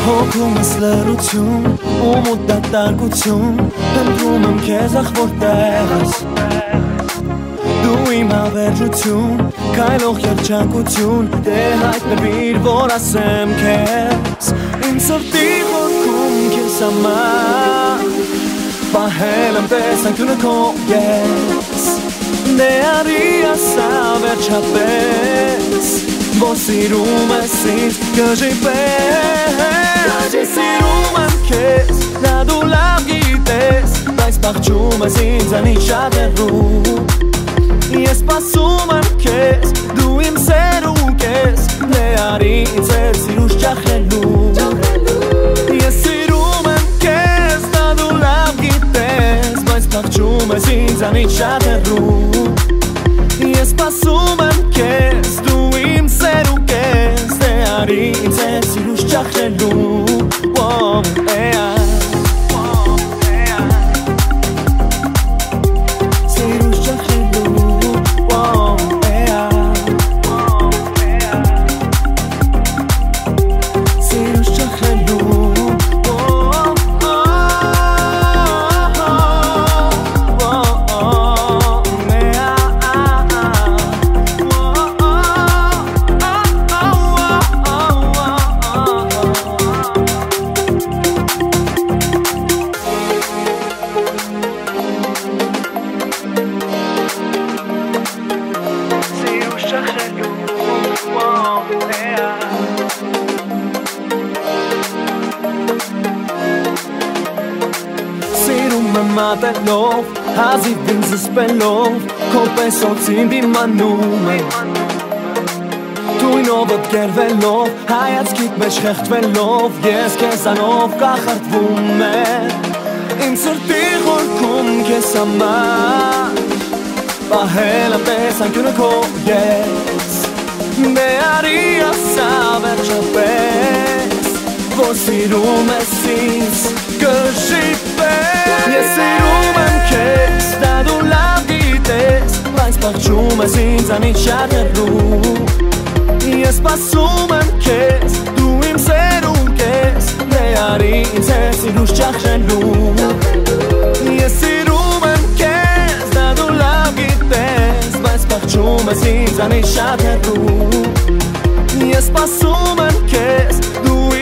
Հոգում ես լրություն ու մուտատ տարկություն Հնդրում եմ քեզ ախվոր տեղս Դու իմ հավերժություն Քայլող երջանկություն Դե հայտնվիր որ ասեմ քեզ Իմ սրտի խորքում քեզ համար Պահել եմ տեսանկյունը քո ես Դե արի ասա վերջապես Որ սիրում ես ինձ գժի պես Սիրում եմ քեզ, դա դու լավ գիտես Բայց պաղջում ես ինձանից շատ հեռու Ես սպասում եմ քեզ, դու իմ սերուկ ես Դե արի ինձ հետ սիրուշ ճախելու Ես սիրում եմ քեզ, դա դու լավ գիտես Բայց պաղջում ես ինձանից շատ հեռու Ես սպասում եմ քեզ, դու իմ սերուկ ես Դե արի ինձ հետ սիրուշ ճախելու Մատելով, հազիվ ինձ սպելով Քո պես օծին դիմանում եմ Թույնով ըտ գերվելով, հայացքիտ մեջ խեղտվելով Ես քեզանով կախարդվում եմ Իմ սրտի խորքում քեզ համար Պահել եմ տեսանկյունը քո ես Դե արի ասա վերջապես Որ սիրում ես ինձ գժի պես Ես սիրում եմ քեզ, դա դու լավ գիտես Բայց պաղջում ես ինձանից շատ հեռու Ես սպասում եմ քեզ, դու իմ սերուկ ես Դե արի ինձ հետ սիրուշ ճախելու Ես սիրում եմ քեզ, դա դու լավ գիտես Բայց պաղջում ես ինձանից շատ հեռու Ես սպասում եմ քեզ, դու